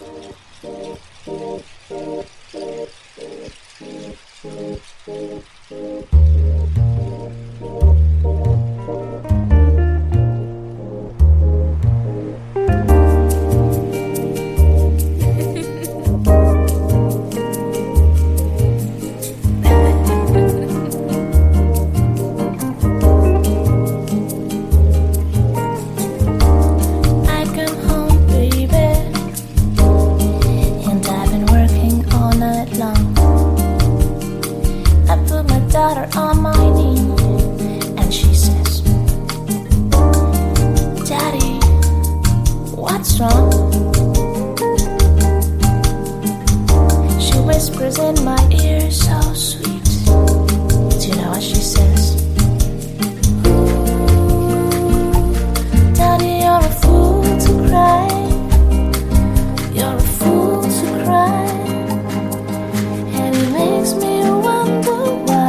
Daughter on my knee, and she says, Daddy, what's wrong? She whispers in my ear so sweet. Do you know what she says? Daddy, you're a fool to cry. You're a fool to cry. And it makes me wonder why.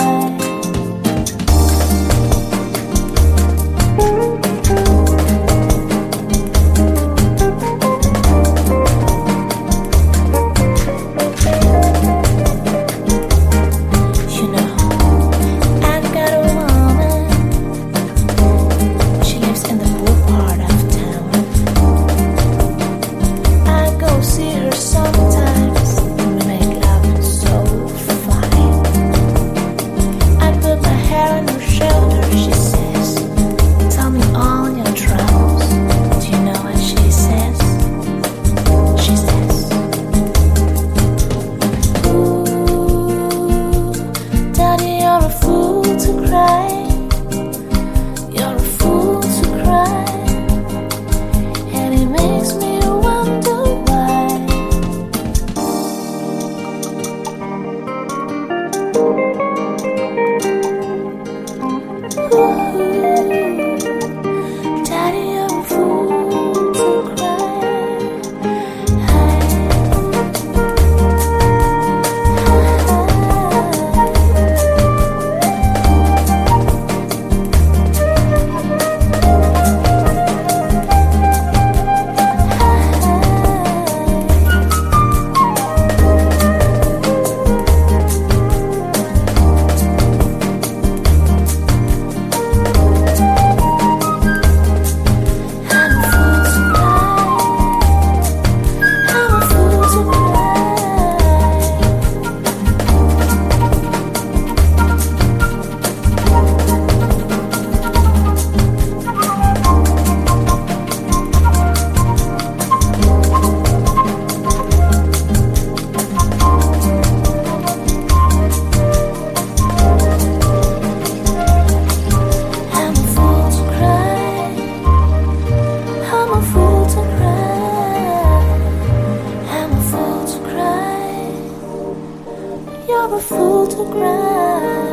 You're a fool to cry.